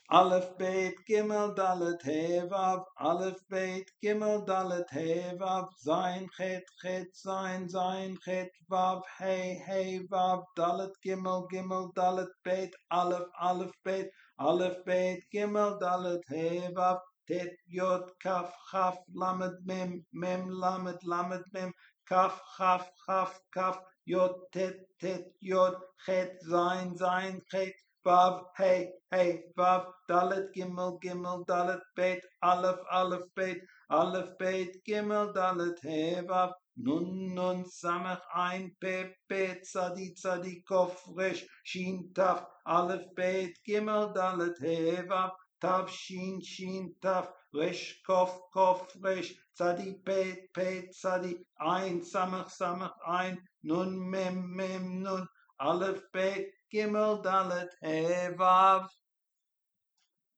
Aleph Beit Gimel Dalet He Vav Aleph Beit Gimel Dalet He Vav Zayin Chet Chet Zayin Zayin Chet Vav Hey Hey Vav Dalet Gimel Gimel Dalet Beit Aleph Aleph Beit Gimel Dalet He Vav Tet Yod Kaf Chaf Lamed Mem Mem Lamed Lamed Mem Kaf Chaf Chaf Kaf Yod Tet Tet Yod Chet Zayin Zayin Chet Vav, hey, hey, Vav, Dalet, Gimel, Gimel, Dalet, Beit, Aleph, Aleph, Beit, Gimel, Dalet, hey, Vav, Nun, Nun, Samach, Ein, Pe, Pe, Tzadi, Tzadi, Kof, Resh, Shin, Taf, Aleph, Beit, Gimel, Dalet, hey, Vav, Tav, Shin, Shin, Taf, Resh, Kof, Kof, Resh, Tzadi, Pe, Pe, Tzadi, Ein, Samach, Samach, Ein, Nun, Mem, Mem, Nun, Aleph, Beit, Gimel Dalet He Vav